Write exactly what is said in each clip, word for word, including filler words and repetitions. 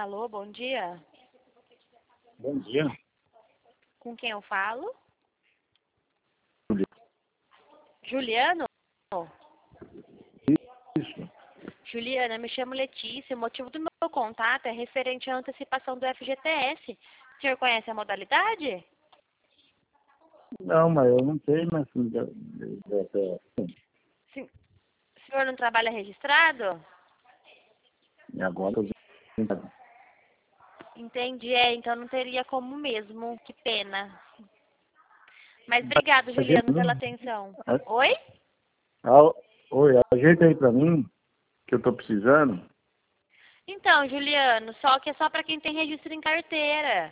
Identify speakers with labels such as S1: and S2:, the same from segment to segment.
S1: Alô, bom dia.
S2: Bom dia.
S1: Com quem eu falo?
S2: Juliano.
S1: Juliano?
S2: Isso.
S1: Juliana, me chamo Letícia. O motivo do meu contato é referente à antecipação do F G T S. O senhor conhece a modalidade?
S2: Não, mas eu não tenho mais filho da- da- da-
S1: Sim. O senhor não trabalha registrado?
S2: E agora eu já-
S1: Entendi, é, então não teria como mesmo. Que pena. Mas obrigado, Juliano, pela atenção. Oi?
S2: Ah, oi, ajeita aí pra mim, que eu tô precisando.
S1: Então, Juliano, só que é só para quem tem registro em carteira.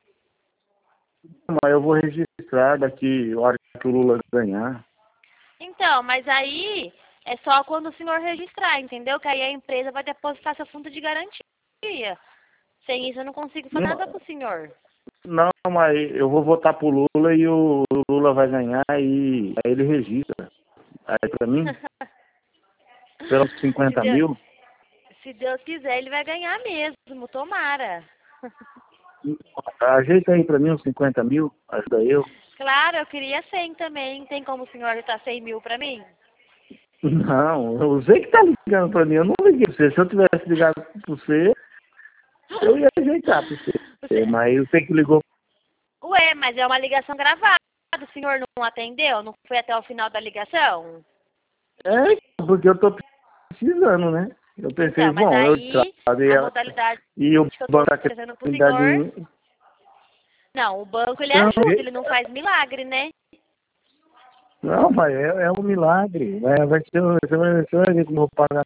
S2: Mas eu vou registrar daqui a hora que o Lula ganhar.
S1: Então, mas aí é só quando o senhor registrar, entendeu? Que aí a empresa vai depositar seu fundo de garantia. Sem isso eu não consigo fazer nada pro senhor.
S2: Não, mas eu vou votar pro Lula e o Lula vai ganhar e aí ele registra. Aí pra mim, pelos
S1: se,
S2: cinquenta
S1: Deus,
S2: mil,
S1: se Deus quiser, ele vai ganhar mesmo, tomara.
S2: ajeita aí pra mim uns cinquenta mil, ajuda eu.
S1: Claro, eu queria cem também. Tem como o senhor dar cem mil pra mim?
S2: Não, eu sei que tá ligando pra mim, eu não liguei pra você. Se eu tivesse ligado pra você, eu ia ajeitar pra você.
S1: Você...
S2: Mas eu sei que ligou.
S1: Ué, mas é uma ligação gravada. O senhor não atendeu? Não foi até o final da ligação?
S2: É, porque eu tô precisando, né? Eu pensei,
S1: Então, mas
S2: bom, eu
S1: aí
S2: travei
S1: a
S2: ela
S1: modalidade
S2: e o
S1: que eu tô
S2: banco tá
S1: oferecendo pro
S2: querendo me dar
S1: senhor...
S2: dinheiro.
S1: Não, o banco ele
S2: Não,
S1: ajuda, ele não faz milagre, né?
S2: não, mas é, é um milagre. Vai, vai ser, você, vai, você vai ver como eu vou pagar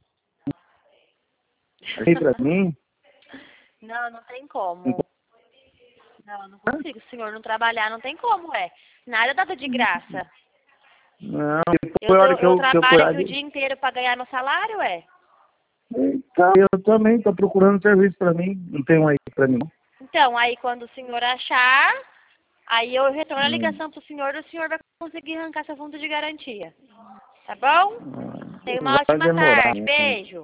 S2: aí pra mim.
S1: Não, não tem como. Não, não consigo. Se o senhor não trabalhar, não tem como, é. Nada dado de graça.
S2: Não,
S1: Eu,
S2: depois a
S1: tô,
S2: hora que
S1: eu
S2: eu, que eu
S1: trabalho
S2: curar
S1: aqui o
S2: de...
S1: dia inteiro pra ganhar meu salário, é.
S2: Então, eu também tô procurando serviço pra mim. Não tem um aí pra mim.
S1: Então, aí quando o senhor achar, aí eu retorno a
S2: Hum.
S1: ligação pro senhor e o senhor vai conseguir arrancar seu fundo de garantia. Tá bom?
S2: Ah,
S1: Tenha uma
S2: vai
S1: ótima
S2: demorar,
S1: tarde.
S2: né?
S1: Beijo.